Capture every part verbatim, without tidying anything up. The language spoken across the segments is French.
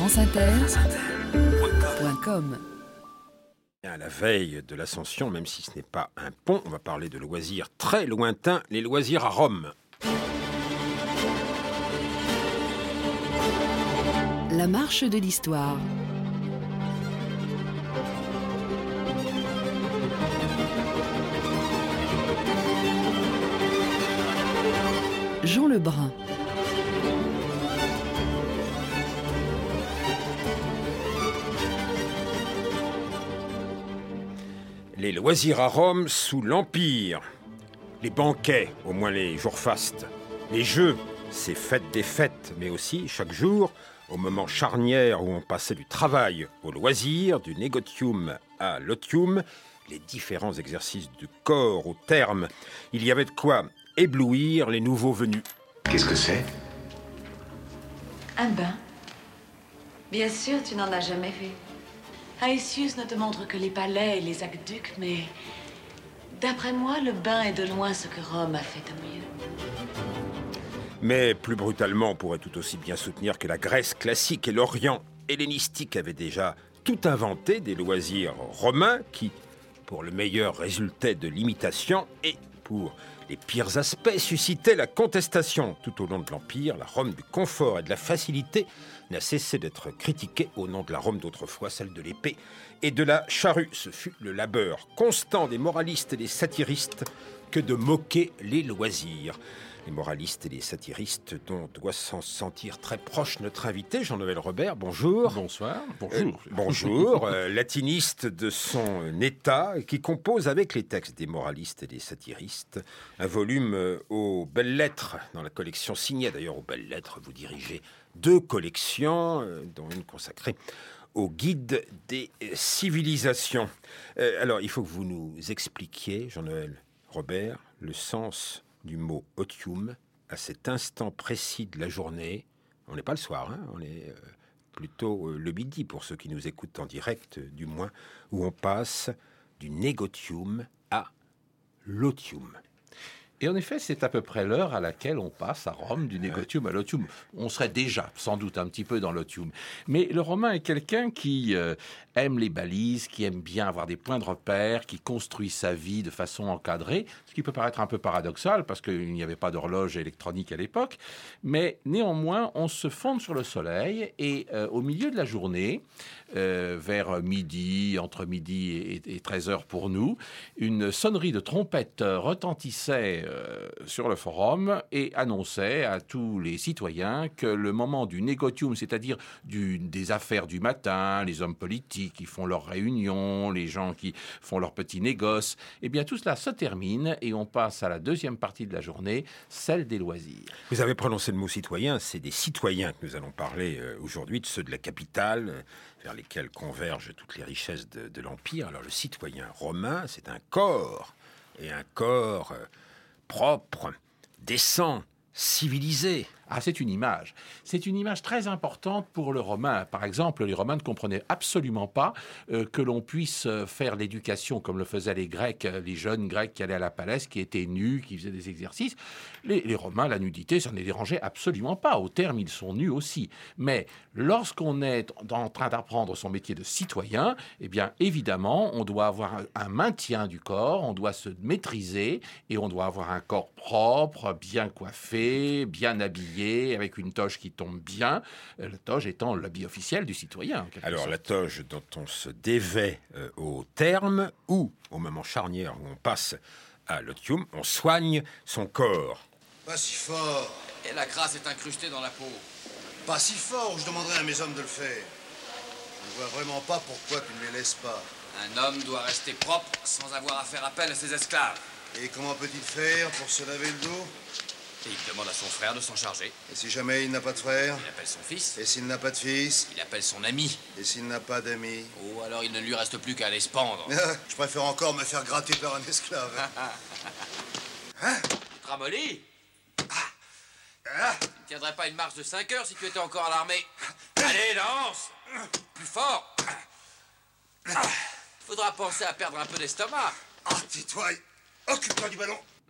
France Inter point com. À la veille de l'Ascension, même si ce n'est pas un pont, on va parler de loisirs très lointains, les loisirs à Rome. La marche de l'histoire. Jean Lebrun. Les loisirs à Rome sous l'Empire. Les banquets, au moins les jours fastes. Les jeux, ces fêtes des fêtes, mais aussi, chaque jour, au moment charnière où on passait du travail au loisir, du negotium à l'otium, les différents exercices du corps au terme. Il y avait de quoi éblouir les nouveaux venus. Qu'est-ce que c'est ? Un bain. Bien sûr, tu n'en as jamais vu. Aëtius ne te montre que les palais et les aqueducs, mais d'après moi, le bain est de loin ce que Rome a fait de mieux. Mais plus brutalement, on pourrait tout aussi bien soutenir que la Grèce classique et l'Orient hellénistique avaient déjà tout inventé des loisirs romains qui, pour le meilleur, résultaient de l'imitation et, pour les pires aspects, suscitaient la contestation. Tout au long de l'Empire, la Rome du confort et de la facilité n'a cessé d'être critiquée au nom de la Rome d'autrefois, celle de l'épée et de la charrue. Ce fut le labeur constant des moralistes et des satiristes que de moquer les loisirs. Les moralistes et les satiristes dont doit s'en sentir très proche notre invité, Jean-Noël Robert. Bonjour. Bonsoir. Bonjour. Euh, bonjour. euh, latiniste de son état, qui compose avec les textes des moralistes et des satiristes un volume euh, aux belles lettres, dans la collection signée. D'ailleurs, aux belles lettres, vous dirigez deux collections, euh, dont une consacrée au guide des civilisations. Euh, alors, il faut que vous nous expliquiez, Jean-Noël Robert, le sens du mot otium à cet instant précis de la journée. On n'est pas le soir, hein, on est euh, plutôt euh, le midi pour ceux qui nous écoutent en direct, euh, du moins, où on passe du negotium à l'otium. Et en effet, c'est à peu près l'heure à laquelle on passe à Rome du negotium à l'otium. On serait déjà, sans doute, un petit peu dans l'otium. Mais le Romain est quelqu'un qui euh, aime les balises, qui aime bien avoir des points de repère, qui construit sa vie de façon encadrée, ce qui peut paraître un peu paradoxal, parce qu'il n'y avait pas d'horloge électronique à l'époque. Mais néanmoins, on se fonde sur le soleil, et euh, au milieu de la journée, euh, vers midi, entre midi et, et treize heures pour nous, une sonnerie de trompette retentissait Euh, sur le forum et annonçait à tous les citoyens que le moment du negotium, c'est-à-dire du, des affaires du matin, les hommes politiques qui font leurs réunions, les gens qui font leurs petits négoces, eh bien tout cela se termine et on passe à la deuxième partie de la journée, celle des loisirs. Vous avez prononcé le mot citoyen, c'est des citoyens que nous allons parler euh, aujourd'hui, de ceux de la capitale, euh, vers lesquels convergent toutes les richesses de, de l'Empire. Alors le citoyen romain, c'est un corps, et un corps Euh, propre, décent, civilisé. Ah, c'est une image. C'est une image très importante pour le Romain. Par exemple, les Romains ne comprenaient absolument pas euh, que l'on puisse faire l'éducation comme le faisaient les Grecs, les jeunes Grecs qui allaient à la palestre, qui étaient nus, qui faisaient des exercices. Les, les Romains, la nudité, ça ne les dérangeait absolument pas. Au terme, ils sont nus aussi. Mais lorsqu'on est en train d'apprendre son métier de citoyen, eh bien, évidemment, on doit avoir un, un maintien du corps, on doit se maîtriser et on doit avoir un corps propre, bien coiffé, bien habillé, avec une toge qui tombe bien, la toge étant l'habit officiel du citoyen. Alors sorte. la toge dont on se dévait euh, au terme ou au moment charnière où on passe à l'otium, on soigne son corps. Pas si fort. Et la crasse est incrustée dans la peau. Pas si fort, je demanderai à mes hommes de le faire. Je ne vois vraiment pas pourquoi tu ne les laisses pas. Un homme doit rester propre sans avoir à faire appel à ses esclaves. Et comment peut-il faire pour se laver le dos ? Et il demande à son frère de s'en charger. Et si jamais il n'a pas de frère ? Il appelle son fils. Et s'il n'a pas de fils ? Il appelle son ami. Et s'il n'a pas d'amis ? Oh, alors il ne lui reste plus qu'à aller se pendre. Je préfère encore me faire gratter par un esclave. Hein ? Tu te ramollis ? Tu ne tiendrais pas une marche de cinq heures si tu étais encore à l'armée. Allez, danse ! Plus fort ! Il faudra penser à perdre un peu d'estomac. Ah, tais-toi. Occupe-toi du ballon.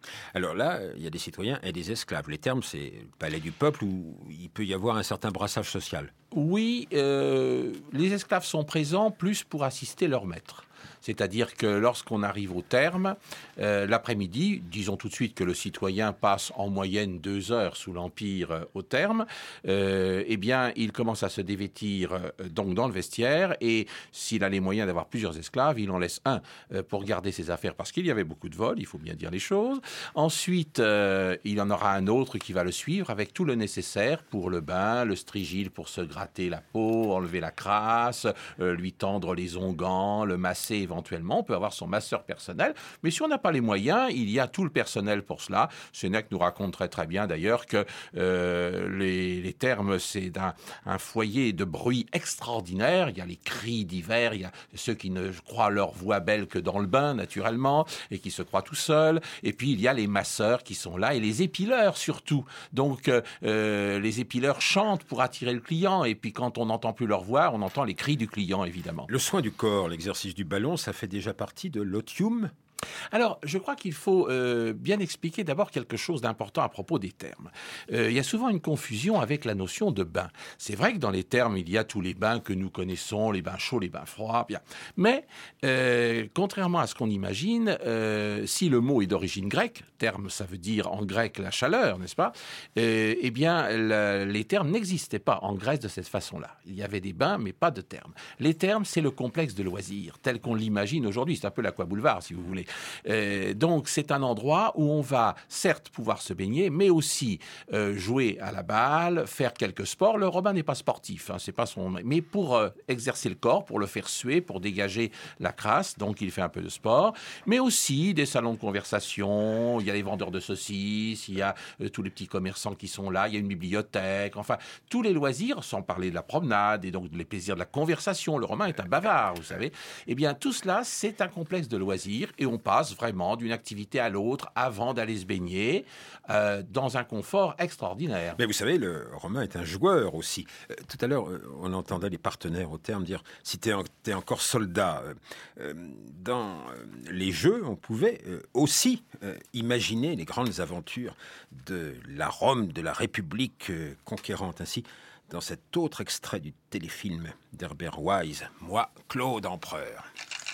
Alors là, il y a des citoyens et des esclaves. Les termes, c'est le palais du peuple où il peut y avoir un certain brassage social. Oui, euh, les esclaves sont présents plus pour assister leur maître. C'est-à-dire que lorsqu'on arrive au terme, euh, l'après-midi, disons tout de suite que le citoyen passe en moyenne deux heures sous l'Empire euh, au terme, euh, eh bien, il commence à se dévêtir euh, donc dans le vestiaire et s'il a les moyens d'avoir plusieurs esclaves, il en laisse un euh, pour garder ses affaires parce qu'il y avait beaucoup de vols, il faut bien dire les choses. Ensuite, euh, il en aura un autre qui va le suivre avec tout le nécessaire pour le bain, le strigile pour se gratter la peau, enlever la crasse, euh, lui tendre les onguents, le masser éventuellement. On peut avoir son masseur personnel, mais si on n'a pas les moyens, il y a tout le personnel pour cela. Sénèque nous raconte très très bien d'ailleurs que euh, les, les thermes, c'est un, un foyer de bruit extraordinaire. Il y a les cris d'hiver, il y a ceux qui ne croient leur voix belle que dans le bain, naturellement, et qui se croient tout seuls. Et puis il y a les masseurs qui sont là, et les épileurs surtout. Donc euh, les épileurs chantent pour attirer le client, et puis quand on n'entend plus leur voix, on entend les cris du client, évidemment. Le soin du corps, l'exercice du ballon, ça fait déjà partie de l'otium ? Alors, je crois qu'il faut euh, bien expliquer d'abord quelque chose d'important à propos des termes. Euh, il y a souvent une confusion avec la notion de bain. C'est vrai que dans les termes, il y a tous les bains que nous connaissons, les bains chauds, les bains froids, bien. Mais, euh, contrairement à ce qu'on imagine, euh, si le mot est d'origine grecque, terme, ça veut dire en grec la chaleur, n'est-ce pas ? euh, Eh bien, la, les termes n'existaient pas en Grèce de cette façon-là. Il y avait des bains, mais pas de termes. Les termes, c'est le complexe de loisirs, tel qu'on l'imagine aujourd'hui. C'est un peu l'Aqua-Boulevard, si vous voulez. Euh, donc c'est un endroit où on va certes pouvoir se baigner, mais aussi euh, jouer à la balle, faire quelques sports. Le Romain n'est pas sportif, hein, c'est pas son, mais pour euh, exercer le corps, pour le faire suer, pour dégager la crasse, donc il fait un peu de sport, mais aussi des salons de conversation. Il y a les vendeurs de saucisses, il y a euh, tous les petits commerçants qui sont là, il y a une bibliothèque, enfin tous les loisirs, sans parler de la promenade et donc les plaisirs de la conversation. Le Romain est un bavard, vous savez. Eh bien tout cela, c'est un complexe de loisirs et on passe vraiment d'une activité à l'autre avant d'aller se baigner euh, dans un confort extraordinaire. Mais vous savez, le Romain est un joueur aussi. Euh, tout à l'heure, euh, on entendait les partenaires au terme dire « si t'es, en, t'es encore soldat euh, ». Euh, dans euh, les jeux, on pouvait euh, aussi euh, imaginer les grandes aventures de la Rome, de la République euh, conquérante. Ainsi, dans cet autre extrait du téléfilm d'Herbert Wise, « Moi, Claude Empereur ».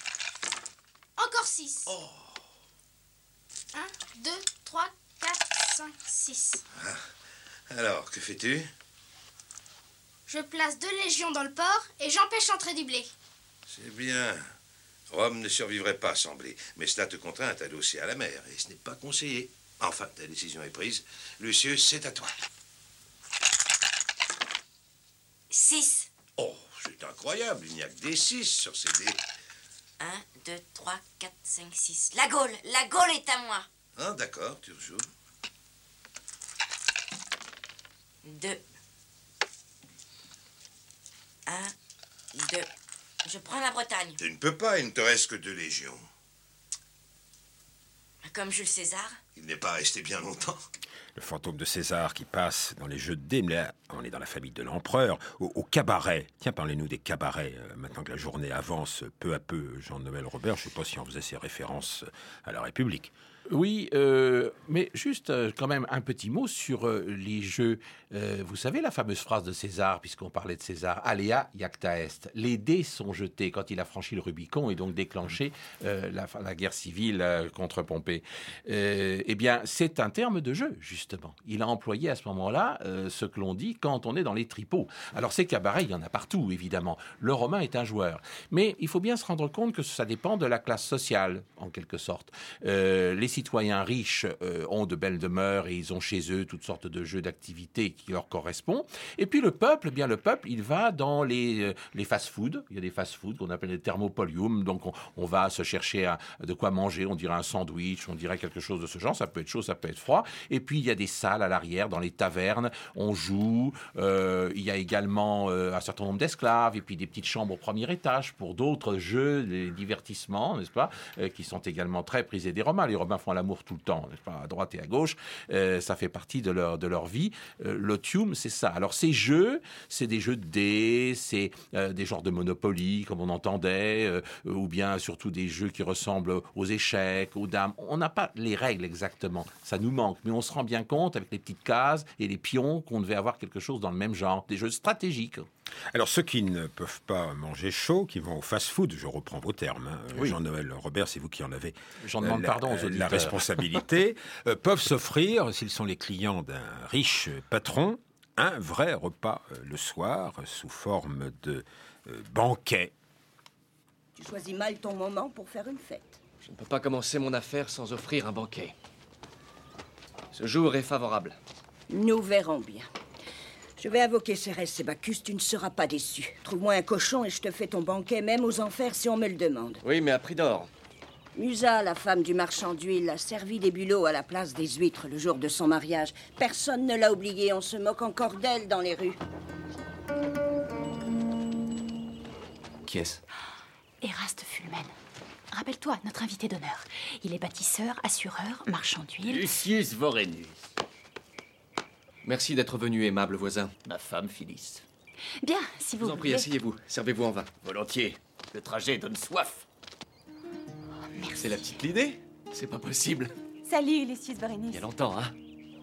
Encore six. Oh. un, deux, trois, quatre, cinq, six. Ah. Alors, que fais-tu ? Je place deux légions dans le port et j'empêche l'entrée du blé. C'est bien. Rome ne survivrait pas sans blé, mais cela te contraint à t'adosser à la mer, et ce n'est pas conseillé. Enfin, ta décision est prise. Lucius, c'est à toi. Six. Oh, c'est incroyable, il n'y a que des six sur ces dés. un, deux, trois, quatre, cinq, six. La Gaule, la Gaule est à moi. Ah, d'accord, tu rejoues. deux. un, deux. Je prends la Bretagne. Tu ne peux pas, il ne te reste que deux légions. Comme Jules César. Il n'est pas resté bien longtemps. Le fantôme de César qui passe dans les jeux de dés, mais là, on est dans la famille de l'empereur, au, au cabaret. Tiens, parlez-nous des cabarets, euh, maintenant que la journée avance peu à peu. Jean-Noël Robert, je ne sais pas si on faisait ces références à la République. Oui, euh, mais juste euh, quand même un petit mot sur euh, les jeux. Euh, vous savez la fameuse phrase de César, puisqu'on parlait de César, « Alea iacta est ». Les dés sont jetés quand il a franchi le Rubicon et donc déclenché euh, la, la guerre civile euh, contre Pompée. Euh, eh bien, c'est un terme de jeu, justement. Il a employé à ce moment-là euh, ce que l'on dit quand on est dans les tripots. Alors, ces cabarets, il y en a partout, évidemment. Le Romain est un joueur. Mais il faut bien se rendre compte que ça dépend de la classe sociale, en quelque sorte. Euh, les citoyens riches euh, ont de belles demeures et ils ont chez eux toutes sortes de jeux d'activités qui leur correspondent. Et puis le peuple, eh bien le peuple, il va dans les, euh, les fast-food. Il y a des fast-food qu'on appelle les thermopolium. Donc on, on va se chercher à, de quoi manger. On dirait un sandwich, on dirait quelque chose de ce genre. Ça peut être chaud, ça peut être froid. Et puis il y a y a des salles à l'arrière, dans les tavernes, on joue. Euh, il y a également euh, un certain nombre d'esclaves et puis des petites chambres au premier étage pour d'autres jeux, des divertissements, n'est-ce pas, euh, qui sont également très prisés des Romains. Les Romains font l'amour tout le temps, n'est-ce pas, à droite et à gauche. Euh, ça fait partie de leur, de leur vie. Euh, l'otium, c'est ça. Alors, ces jeux, c'est des jeux de dés, c'est euh, des genres de Monopoly, comme on entendait, euh, ou bien surtout des jeux qui ressemblent aux échecs, aux dames. On n'a pas les règles exactement, ça nous manque, mais on se rend bien compte avec les petites cases et les pions qu'on devait avoir quelque chose dans le même genre, des jeux stratégiques. Alors, ceux qui ne peuvent pas manger chaud, qui vont au fast-food, je reprends vos termes, hein, Oui. Jean-Noël Robert, c'est vous qui en avez J'en demande la, pardon aux auditeurs. la responsabilité, euh, peuvent s'offrir, s'ils sont les clients d'un riche patron, un vrai repas euh, le soir, sous forme de euh, banquet. Tu choisis mal ton moment pour faire une fête. Je ne peux pas commencer mon affaire sans offrir un banquet. Ce jour est favorable. Nous verrons bien. Je vais invoquer Cérès et Bacchus, tu ne seras pas déçu. Trouve-moi un cochon et je te fais ton banquet, même aux enfers, si on me le demande. Oui, mais à prix d'or. Musa, la femme du marchand d'huile, a servi des bulots à la place des huîtres le jour de son mariage. Personne ne l'a oublié, on se moque encore d'elle dans les rues. Qui est-ce? Eraste Fulmen. Rappelle-toi, notre invité d'honneur. Il est bâtisseur, assureur, marchand d'huile. Lucius Vorenus. Merci d'être venu, aimable voisin. Ma femme Phyllis. Bien, si vous Je vous en prie, voulez. asseyez-vous. Servez-vous en vin. Volontiers. Le trajet donne soif. Merci. C'est la petite Lydée? C'est pas possible. Salut, Lucius Vorenus. Il y a longtemps, hein?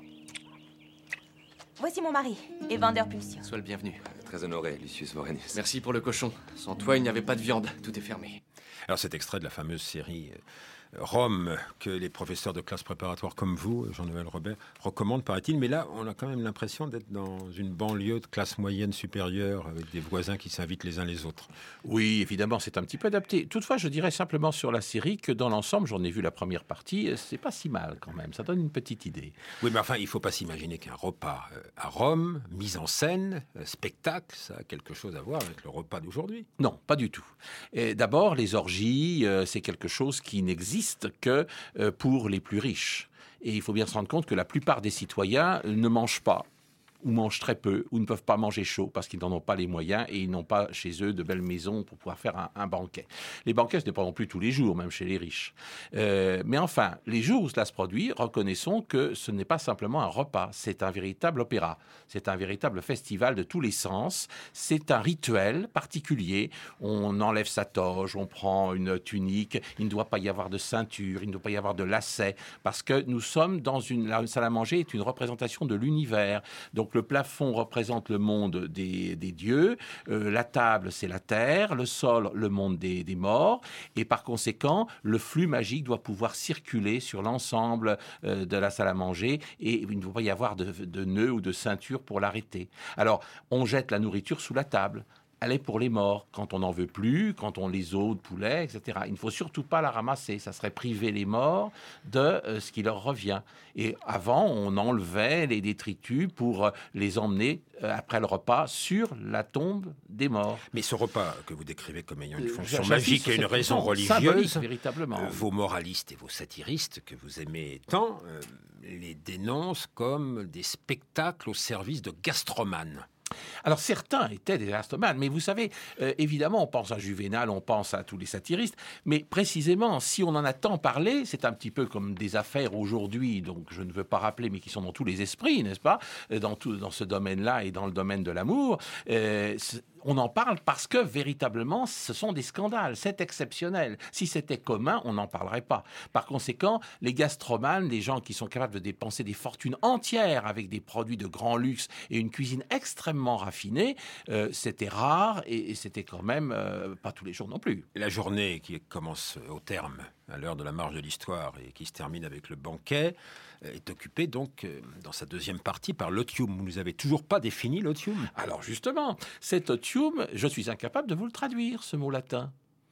Voici mon mari, Evander Pulsion. Sois le bienvenu. Très honoré, Lucius Vorenus. Merci pour le cochon. Sans toi, il n'y avait pas de viande. Tout est fermé. Alors, cet extrait de la fameuse série euh, Rome, que les professeurs de classe préparatoire comme vous, Jean-Noël Robert, recommandent, paraît-il. Mais là, on a quand même l'impression d'être dans une banlieue de classe moyenne supérieure, avec des voisins qui s'invitent les uns les autres. Oui, évidemment, c'est un petit peu adapté. Toutefois, je dirais simplement sur la série que dans l'ensemble, j'en ai vu la première partie, c'est pas si mal quand même. Ça donne une petite idée. Oui, mais enfin, il ne faut pas s'imaginer qu'un repas euh, à Rome, mise en scène, euh, spectacle, ça a quelque chose à voir avec le repas d'aujourd'hui. Non, pas du tout. Et d'abord, les orgies, euh, c'est quelque chose qui n'existe que euh, pour les plus riches. Et il faut bien se rendre compte que la plupart des citoyens ne mangent pas, ou mangent très peu, ou ne peuvent pas manger chaud parce qu'ils n'en ont pas les moyens et ils n'ont pas chez eux de belles maisons pour pouvoir faire un, un banquet. Les banquets, ce n'est pas non plus tous les jours, même chez les riches. Euh, mais enfin, les jours où cela se produit, reconnaissons que ce n'est pas simplement un repas, c'est un véritable opéra, c'est un véritable festival de tous les sens, c'est un rituel particulier. On enlève sa toge, on prend une tunique, il ne doit pas y avoir de ceinture, il ne doit pas y avoir de lacets, parce que nous sommes dans une... La salle à manger est une représentation de l'univers. Donc le plafond représente le monde des, des dieux, euh, la table c'est la terre, le sol le monde des, des morts, et par conséquent le flux magique doit pouvoir circuler sur l'ensemble euh, de la salle à manger et il ne doit pas y avoir de, de nœud ou de ceinture pour l'arrêter. Alors on jette la nourriture sous la table. Elle est pour les morts, quand on n'en veut plus, quand on les ose de poulet, et cetera. Il ne faut surtout pas la ramasser, ça serait priver les morts de euh, ce qui leur revient. Et avant, on enlevait les détritus pour euh, les emmener, euh, après le repas, sur la tombe des morts. Mais ce repas que vous décrivez comme ayant une Euh, fonction j'insiste magique sur et une cette raison fonction religieuse, symbolique, véritablement. euh, vos moralistes et vos satiristes que vous aimez tant, euh, les dénoncent comme des spectacles au service de gastromanes. Alors certains étaient des gastromanes, mais vous savez, euh, évidemment, on pense à Juvénal, on pense à tous les satiristes, mais précisément, si on en a tant parlé, c'est un petit peu comme des affaires aujourd'hui, donc je ne veux pas rappeler, mais qui sont dans tous les esprits, n'est-ce pas, dans, tout, dans ce domaine-là et dans le domaine de l'amour, euh, on en parle parce que véritablement, ce sont des scandales, c'est exceptionnel. Si c'était commun, on n'en parlerait pas. Par conséquent, les gastromanes, les gens qui sont capables de dépenser des fortunes entières avec des produits de grand luxe et une cuisine extrêmement raffinée, euh, c'était rare et, et c'était quand même euh, pas tous les jours non plus. La journée qui commence au terme, à l'heure de la marche de l'histoire et qui se termine avec le banquet, est occupée donc euh, dans sa deuxième partie par l'otium. Vous nous avez toujours pas défini l'otium. Alors justement, cet otium, je suis incapable de vous le traduire, ce mot latin.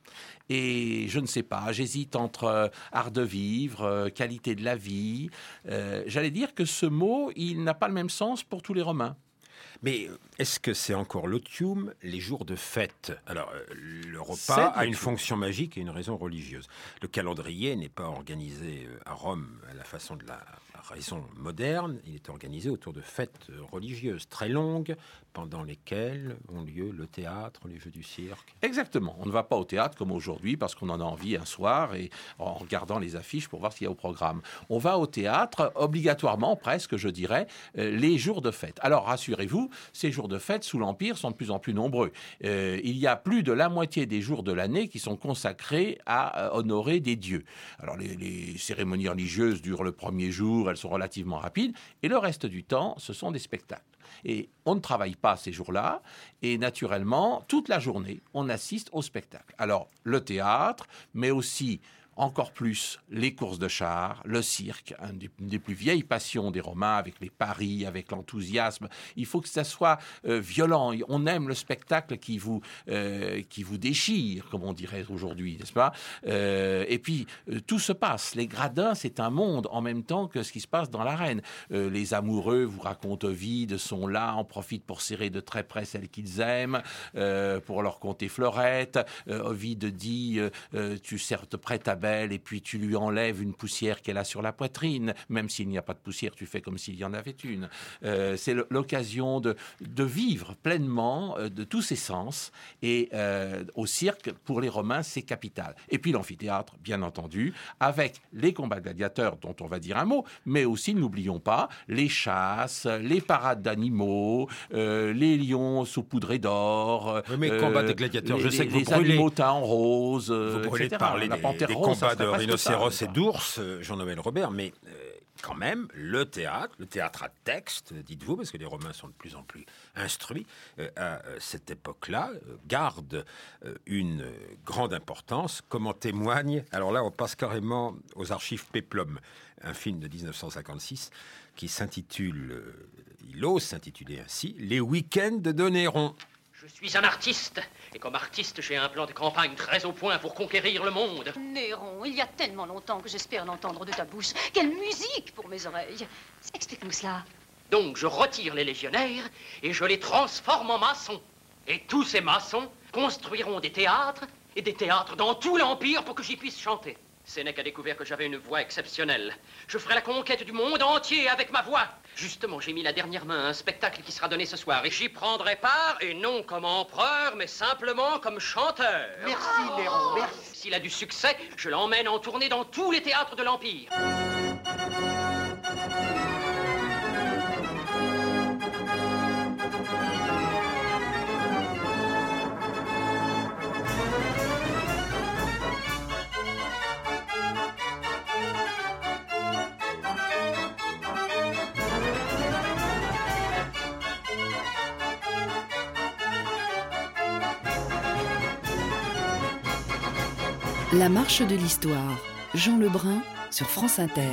Et je ne sais pas, j'hésite entre euh, art de vivre, euh, qualité de la vie. Euh, j'allais dire que ce mot, il n'a pas le même sens pour tous les Romains. Mais est-ce que c'est encore l'otium les jours de fête? Alors, euh, le repas C'est a une l'otium. fonction magique et une raison religieuse. Le calendrier n'est pas organisé euh, à Rome à la façon de la raison moderne, il est organisé autour de fêtes religieuses très longues, pendant lesquelles ont lieu le théâtre, les jeux du cirque. Exactement. On ne va pas au théâtre comme aujourd'hui parce qu'on en a envie un soir et en regardant les affiches pour voir ce qu'il y a au programme. On va au théâtre obligatoirement, presque, je dirais, euh, les jours de fête. Alors, rassurez-vous, ces jours de fête sous l'Empire sont de plus en plus nombreux. Euh, il y a plus de la moitié des jours de l'année qui sont consacrés à euh, honorer des dieux. Alors, les, les cérémonies religieuses durent le premier jour, elles sont relativement rapides, et le reste du temps, ce sont des spectacles. Et on ne travaille pas ces jours-là, et naturellement, toute la journée, on assiste au spectacle. Alors, le théâtre, mais aussi encore plus les courses de chars, le cirque, une des, une des plus vieilles passions des Romains, avec les paris, avec l'enthousiasme. Il faut que ça soit euh, violent. On aime le spectacle qui vous, euh, qui vous déchire, comme on dirait aujourd'hui, n'est-ce pas ? euh, Et puis, euh, tout se passe. Les gradins, c'est un monde en même temps que ce qui se passe dans l'arène. Euh, les amoureux vous racontent Ovide, sont là, en profitent pour serrer de très près celles qu'ils aiment, euh, pour leur conter fleurette. Euh, Ovide dit, euh, euh, tu serres te prêtes à et puis tu lui enlèves une poussière qu'elle a sur la poitrine. Même s'il n'y a pas de poussière, tu fais comme s'il y en avait une. Euh, c'est l'occasion de, de vivre pleinement euh, de tous ses sens. Et euh, au cirque, pour les Romains, c'est capital. Et puis l'amphithéâtre, bien entendu, avec les combats gladiateurs, dont on va dire un mot, mais aussi, n'oublions pas, les chasses, les parades d'animaux, euh, les lions saupoudrés d'or. Oui, mais euh, combats des gladiateurs, les, je sais que vous les brûlez... animaux teints en rose, vous brûlez et cetera. de parler La des, panthère des rose, combats de ça rhinocéros et d'ours, Jean-Noël Robert, mais euh, quand même, le théâtre, le théâtre à texte, dites-vous, parce que les Romains sont de plus en plus instruits, euh, à euh, cette époque-là, euh, garde euh, une euh, grande importance, comme en témoigne, alors là, on passe carrément aux archives Péplum, un film de dix-neuf cent cinquante-six qui s'intitule, euh, il ose s'intituler ainsi, « Les week-ends de Néron ». Je suis un artiste, et comme artiste, j'ai un plan de campagne très au point pour conquérir le monde. Néron, il y a tellement longtemps que j'espère l'entendre de ta bouche. Quelle musique pour mes oreilles. Explique-nous cela. Donc je retire les légionnaires et je les transforme en maçons. Et tous ces maçons construiront des théâtres, et des théâtres dans tout l'Empire pour que j'y puisse chanter. Sénèque a découvert que j'avais une voix exceptionnelle. Je ferai la conquête du monde entier avec ma voix. Justement, j'ai mis la dernière main à un spectacle qui sera donné ce soir. Et j'y prendrai part, et non comme empereur, mais simplement comme chanteur. Merci, Néron, merci. S'il a du succès, je l'emmène en tournée dans tous les théâtres de l'Empire. La marche de l'histoire, Jean Lebrun sur France Inter.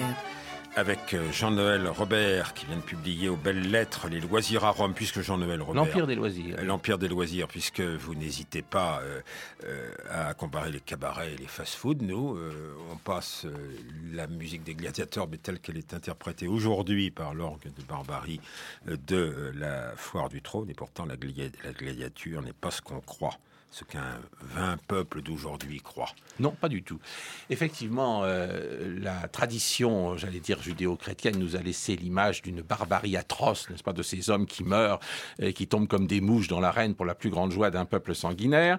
Avec Jean-Noël Robert qui vient de publier aux Belles Lettres Les Loisirs à Rome, puisque Jean-Noël Robert... L'Empire des loisirs. L'Empire des loisirs, puisque vous n'hésitez pas euh, euh, à comparer les cabarets et les fast-food. Nous, euh, on passe euh, la musique des gladiateurs, mais telle qu'elle est interprétée aujourd'hui par l'orgue de Barbarie euh, de euh, la Foire du Trône, et pourtant la, glia- la gladiature n'est pas ce qu'on croit. Ce qu'un vain peuple d'aujourd'hui croit. Non, pas du tout. Effectivement, euh, la tradition, j'allais dire judéo-chrétienne, nous a laissé l'image d'une barbarie atroce, n'est-ce pas, de ces hommes qui meurent et qui tombent comme des mouches dans l'arène pour la plus grande joie d'un peuple sanguinaire.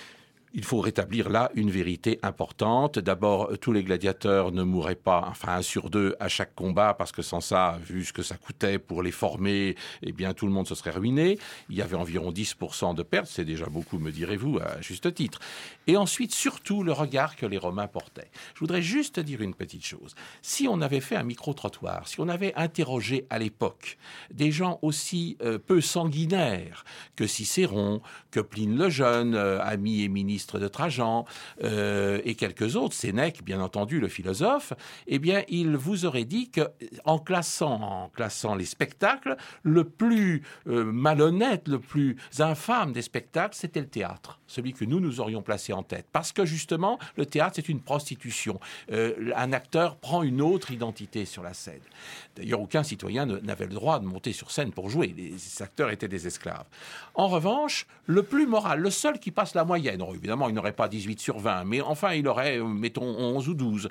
Il faut rétablir là une vérité importante. D'abord, tous les gladiateurs ne mouraient pas, enfin un sur deux à chaque combat, parce que sans ça, vu ce que ça coûtait pour les former, eh bien tout le monde se serait ruiné. Il y avait environ dix pour cent de pertes, c'est déjà beaucoup, me direz-vous, à juste titre. Et ensuite, surtout, le regard que les Romains portaient. Je voudrais juste dire une petite chose. Si on avait fait un micro-trottoir, si on avait interrogé à l'époque des gens aussi euh, peu sanguinaires que Cicéron, que Pline le Jeune, euh, ami et ministre de Trajan, euh, et quelques autres, Sénèque, bien entendu, le philosophe, eh bien, il vous aurait dit que, en classant, en classant les spectacles, le plus euh, malhonnête, le plus infâme des spectacles, c'était le théâtre, celui que nous, nous aurions placé en tête. Parce que, justement, le théâtre, c'est une prostitution. Euh, un acteur prend une autre identité sur la scène. D'ailleurs, aucun citoyen ne, n'avait le droit de monter sur scène pour jouer. Les acteurs étaient des esclaves. En revanche, le plus moral, le seul qui passe la moyenne, évidemment, il n'aurait pas dix-huit sur vingt, mais enfin, il aurait, mettons, onze ou douze.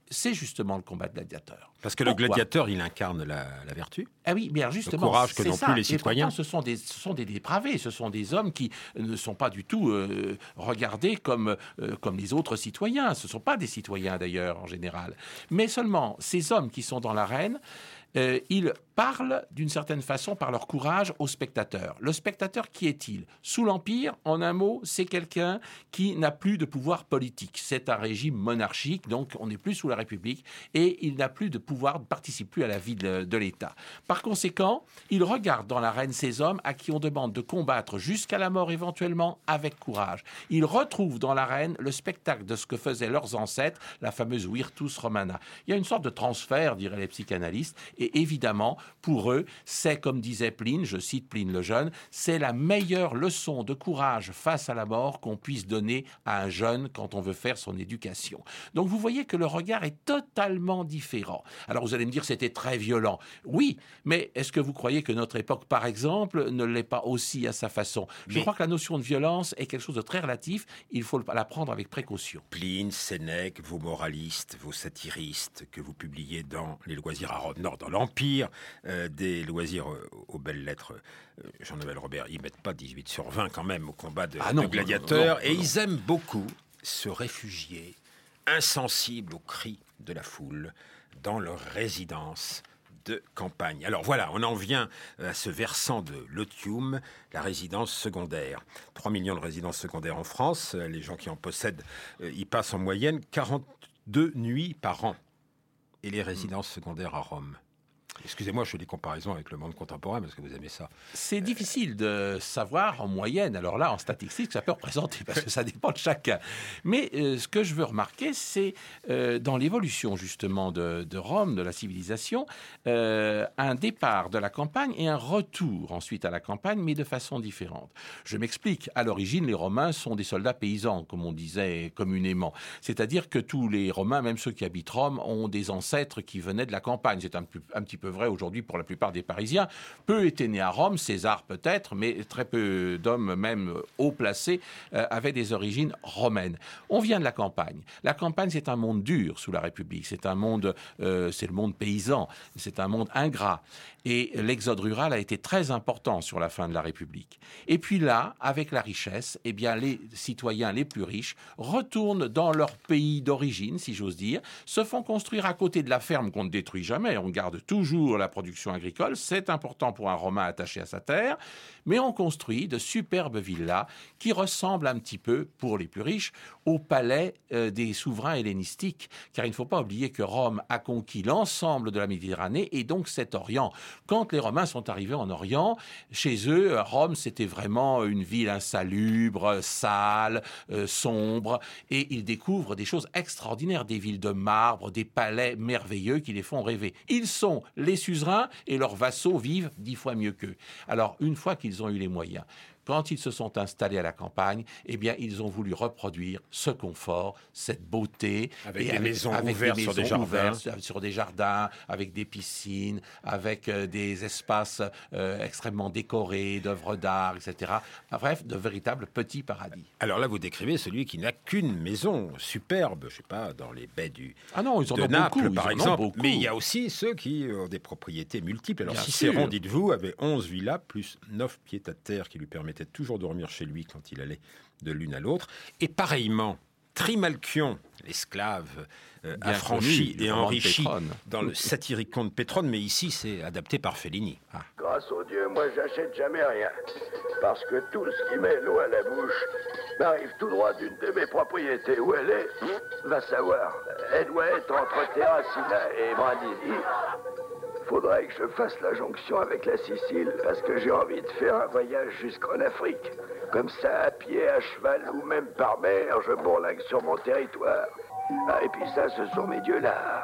c'est justement le combat de gladiateur. Parce que le Pourquoi ? gladiateur, il incarne la, la vertu. Ah oui, bien justement, le courage que c'est n'ont ça. plus les Et citoyens. pourtant, ce sont des, ce sont des dépravés, ce sont des hommes qui ne sont pas du tout euh, regardés comme, euh, comme les autres citoyens. Ce ne sont pas des citoyens d'ailleurs en général. Mais seulement, ces hommes qui sont dans l'arène, euh, ils parlent d'une certaine façon par leur courage au spectateur. Le spectateur, qui est-il ? Sous l'Empire, en un mot, c'est quelqu'un qui n'a plus de pouvoir politique. C'est un régime monarchique, donc on n'est plus sous la République, et il n'a plus de pouvoir, ne participe plus à la vie de, de l'État. Par conséquent, il regarde dans l'arène ces hommes à qui on demande de combattre jusqu'à la mort éventuellement avec courage. Il retrouve dans l'arène le spectacle de ce que faisaient leurs ancêtres, la fameuse Virtus Romana. Il y a une sorte de transfert, diraient les psychanalystes, et évidemment, pour eux, c'est, comme disait Pline, je cite Pline le Jeune, c'est la meilleure leçon de courage face à la mort qu'on puisse donner à un jeune quand on veut faire son éducation. Donc vous voyez que le regard est totalement différent. Alors vous allez me dire, c'était très violent. Oui, mais est-ce que vous croyez que notre époque, par exemple, ne l'est pas aussi à sa façon ? Je mais... crois que la notion de violence est quelque chose de très relatif. Il faut la prendre avec précaution. Pline, Sénèque, vos moralistes, vos satiristes que vous publiez dans Les Loisirs à Rome, non, dans l'Empire euh, des loisirs euh, aux belles lettres, euh, Jean-Noël Robert, ils mettent pas dix-huit sur vingt quand même au combat de, ah non, de gladiateurs, non, non, non, et non. ils aiment beaucoup se réfugier, insensibles aux cris de la foule, dans leur résidence de campagne. Alors voilà, on en vient à ce versant de l'otium, la résidence secondaire. trois millions de résidences secondaires en France. Les gens qui en possèdent euh, y passent en moyenne quarante-deux nuits par an. Et les résidences secondaires à Rome. Excusez-moi, je fais des comparaisons avec le monde contemporain parce que vous aimez ça. C'est difficile de savoir en moyenne. Alors là, en statistique, ça peut représenter parce que ça dépend de chacun. Mais euh, ce que je veux remarquer, c'est euh, dans l'évolution justement de, de Rome, de la civilisation, euh, un départ de la campagne et un retour ensuite à la campagne, mais de façon différente. Je m'explique. À l'origine, les Romains sont des soldats paysans, comme on disait communément. C'est-à-dire que tous les Romains, même ceux qui habitent Rome, ont des ancêtres qui venaient de la campagne. C'est un, un petit peu vrai aujourd'hui pour la plupart des Parisiens. Peu étaient nés à Rome, César peut-être, mais très peu d'hommes, même haut placés, euh, avaient des origines romaines. On vient de la campagne. La campagne, c'est un monde dur sous la République. C'est un monde, euh, c'est le monde paysan. C'est un monde ingrat. Et l'exode rural a été très important sur la fin de la République. Et puis là, avec la richesse, eh bien, les citoyens les plus riches retournent dans leur pays d'origine, si j'ose dire, se font construire à côté de la ferme qu'on ne détruit jamais. On garde toujours la production agricole. C'est important pour un Romain attaché à sa terre. Mais on construit de superbes villas qui ressemblent un petit peu, pour les plus riches, au palais euh, des souverains hellénistiques. Car il ne faut pas oublier que Rome a conquis l'ensemble de la Méditerranée et donc cet Orient. Quand les Romains sont arrivés en Orient, chez eux, Rome, c'était vraiment une ville insalubre, sale, euh, sombre. Et ils découvrent des choses extraordinaires, des villes de marbre, des palais merveilleux qui les font rêver. Ils sont les suzerains et leurs vassaux vivent dix fois mieux qu'eux. Alors, une fois qu'ils ont eu les moyens, quand ils se sont installés à la campagne, eh bien, ils ont voulu reproduire ce confort, cette beauté. Avec et des avec, maisons avec ouvertes des sur maisons des jardins. ouvertes sur des jardins, avec des piscines, avec euh, des espaces euh, extrêmement décorés, d'œuvres d'art, et cetera. Bref, de véritables petits paradis. Alors là, vous décrivez celui qui n'a qu'une maison superbe, je sais pas, dans les baies du ah non, ils en de ont Naples, beaucoup, par ils en ont exemple. beaucoup. Mais il y a aussi ceux qui ont des propriétés multiples. Alors Bien Cicéron, sûr. dites-vous, avait onze villas plus neuf pieds à terre qui lui permettaient toujours de dormir chez lui quand il allait de l'une à l'autre. Et pareillement, Trimalchion, l'esclave euh, Bien affranchi connu, du et roman de enrichi Pétrone. dans le satirique conte Pétrone, mais ici c'est adapté par Fellini. Ah. Grâce au Dieu, moi j'achète jamais rien. Parce que tout ce qui met l'eau à la bouche m'arrive tout droit d'une de mes propriétés. Où elle est, va savoir. Elle doit être entre Terracina et Brindisi. Faudrait que je fasse la jonction avec la Sicile parce que j'ai envie de faire un voyage jusqu'en Afrique. Comme ça, à pied, à cheval ou même par mer, je bourlingue sur mon territoire. Ah, et puis ça, ce sont mes dieux là.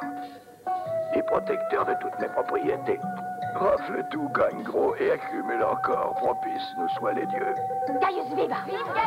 Les protecteurs de toutes mes propriétés. Rafle tout, gagne gros et accumule encore. Propice nous soient les dieux. Gaius Viva!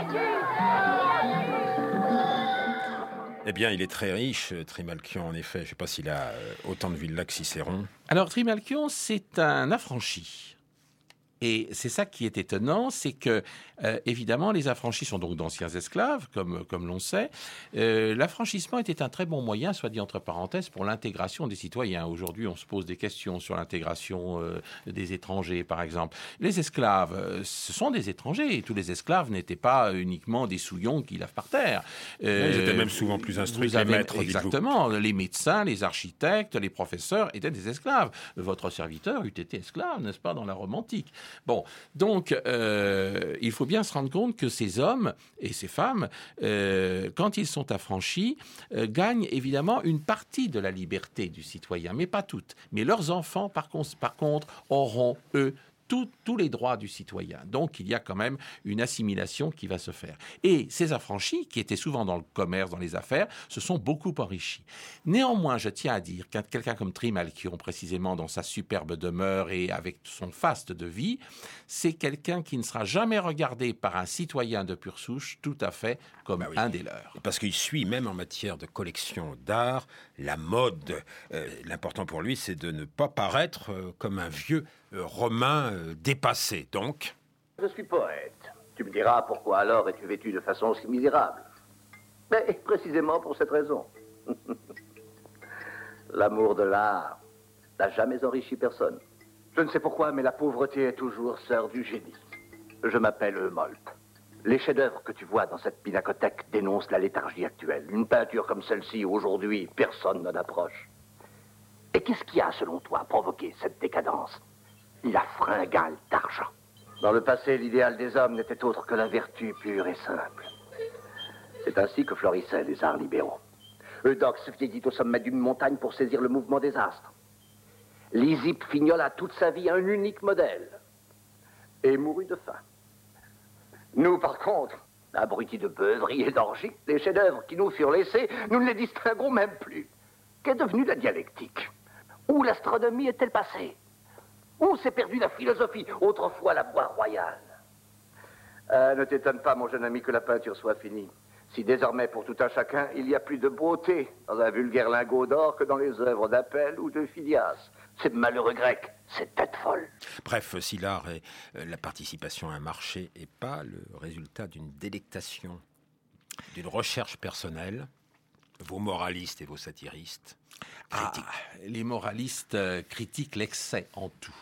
Eh bien, il est très riche, Trimalchion, en effet. Je ne sais pas s'il a euh, autant de villas que Cicéron. Alors, Trimalchion, c'est un affranchi. Et c'est ça qui est étonnant, c'est que, euh, évidemment, les affranchis sont donc d'anciens esclaves, comme, comme l'on sait. Euh, l'affranchissement était un très bon moyen, soit dit entre parenthèses, pour l'intégration des citoyens. Aujourd'hui, on se pose des questions sur l'intégration euh, des étrangers, par exemple. Les esclaves, euh, ce sont des étrangers. Tous les esclaves n'étaient pas uniquement des souillons qui lavent par terre. Euh, Ils étaient même souvent plus instruits que les maîtres. Exactement. Les médecins, les architectes, les professeurs étaient des esclaves. Votre serviteur eût été esclave, n'est-ce pas, dans la Rome antique. Bon, donc, euh, il faut bien se rendre compte que ces hommes et ces femmes, euh, quand ils sont affranchis, euh, gagnent évidemment une partie de la liberté du citoyen, mais pas toute. Mais leurs enfants, par, con- par contre, auront, eux, Tout, tous les droits du citoyen. Donc, il y a quand même une assimilation qui va se faire. Et ces affranchis, qui étaient souvent dans le commerce, dans les affaires, se sont beaucoup enrichis. Néanmoins, je tiens à dire qu'un quelqu'un comme Trimalchion, précisément dans sa superbe demeure et avec son faste de vie, c'est quelqu'un qui ne sera jamais regardé par un citoyen de pure souche tout à fait comme bah oui. un des leurs. Parce qu'il suit, même en matière de collection d'art, la mode. Euh, l'important pour lui, c'est de ne pas paraître euh, comme un vieux euh, romain euh, dépassé. Donc, je suis poète. Tu me diras pourquoi alors es-tu vêtu de façon si misérable? Mais précisément pour cette raison. L'amour de l'art n'a jamais enrichi personne. Je ne sais pourquoi, mais la pauvreté est toujours sœur du génie. Je m'appelle Eumolpe. Les chefs-d'œuvre que tu vois dans cette pinacothèque dénoncent la léthargie actuelle. Une peinture comme celle-ci, aujourd'hui, personne n'en approche. Et qu'est-ce qui a, selon toi, provoqué cette décadence? La fringale d'argent. Dans le passé, l'idéal des hommes n'était autre que la vertu pure et simple. C'est ainsi que florissaient les arts libéraux. Eudoxe vieillit au sommet d'une montagne pour saisir le mouvement des astres. Lysippe fignola toute sa vie un unique modèle et mourut de faim. Nous, par contre, abrutis de beuverie et d'orgie, les chefs-d'œuvre qui nous furent laissés, nous ne les distinguons même plus. Qu'est devenue la dialectique? Où l'astronomie est-elle passée? Où s'est perdue la philosophie, autrefois la voie royale? euh, Ne t'étonne pas, mon jeune ami, que la peinture soit finie. Si désormais, pour tout un chacun, il y a plus de beauté dans un vulgaire lingot d'or que dans les œuvres d'Apelle ou de Phidias. Ces malheureux Grecs, cette tête folle. Bref, si l'art est euh, la participation à un marché et pas le résultat d'une délectation, d'une recherche personnelle, vos moralistes et vos satiristes critiquent. Ah, les moralistes euh, critiquent l'excès en tout.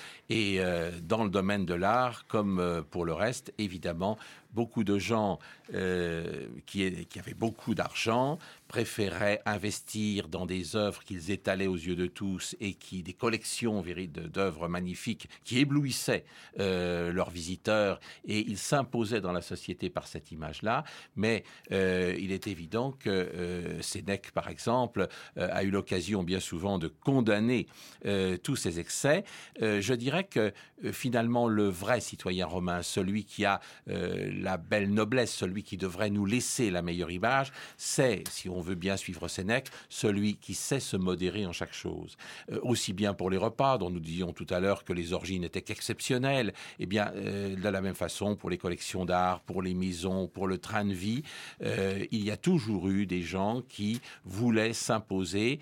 Et euh, dans le domaine de l'art, comme euh, pour le reste, évidemment, beaucoup de gens euh, qui, est, qui avaient beaucoup d'argent préféraient investir dans des œuvres qu'ils étalaient aux yeux de tous et qui des collections d'œuvres magnifiques qui éblouissaient euh, leurs visiteurs, et ils s'imposaient dans la société par cette image-là. Mais euh, il est évident que euh, Sénèque, par exemple, euh, a eu l'occasion bien souvent de condamner euh, tous ces excès. Euh, je dirais que euh, finalement le vrai citoyen romain, celui qui a euh, la belle noblesse, celui qui devrait nous laisser la meilleure image, c'est, si on veut bien suivre Sénèque, celui qui sait se modérer en chaque chose. Euh, aussi bien pour les repas, dont nous disions tout à l'heure que les orgies n'étaient qu'exceptionnelles, et bien euh, de la même façon pour les collections d'art, pour les maisons, pour le train de vie, euh, il y a toujours eu des gens qui voulaient s'imposer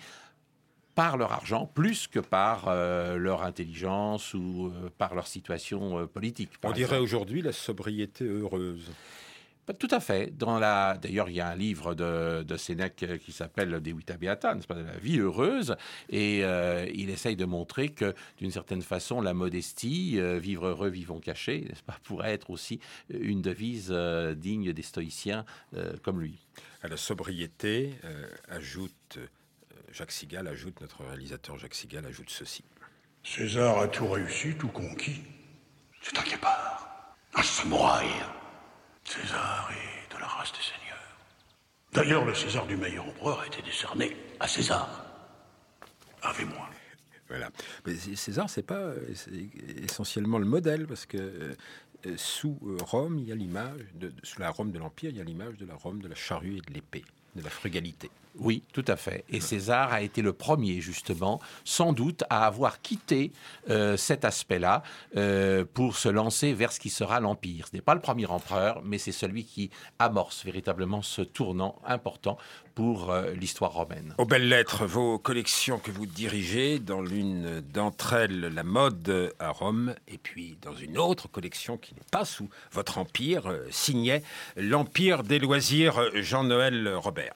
par leur argent, plus que par euh, leur intelligence ou euh, par leur situation euh, politique. On dirait aujourd'hui la sobriété heureuse. Tout à fait. Dans la... D'ailleurs, il y a un livre de, de Sénèque qui s'appelle De Vita Beata, n'est-ce pas, de la vie heureuse, et euh, il essaye de montrer que, d'une certaine façon, la modestie, euh, vivre heureux, vivons cachés, n'est-ce pas, pourrait être aussi une devise euh, digne des stoïciens euh, comme lui. À la sobriété, euh, ajoute... Jacques Sigal ajoute, notre réalisateur Jacques Sigal ajoute ceci. César a tout réussi, tout conquis. C'est un guépard, un samouraï. César est de la race des seigneurs. D'ailleurs, le César du meilleur empereur a été décerné à César. Ave-moi. Voilà. Mais César, c'est pas c'est essentiellement le modèle, parce que euh, sous Rome, il y a l'image, de, sous la Rome de l'Empire, il y a l'image de la Rome de la charrue et de l'épée, de la frugalité. Oui, tout à fait. Et César a été le premier, justement, sans doute, à avoir quitté euh, cet aspect-là euh, pour se lancer vers ce qui sera l'Empire. Ce n'est pas le premier empereur, mais c'est celui qui amorce véritablement ce tournant important pour euh, l'histoire romaine. Aux belles lettres, vos collections que vous dirigez, dans l'une d'entre elles, la mode à Rome, et puis dans une autre collection qui n'est pas sous votre empire, euh, signait l'Empire des loisirs, Jean-Noël Robert.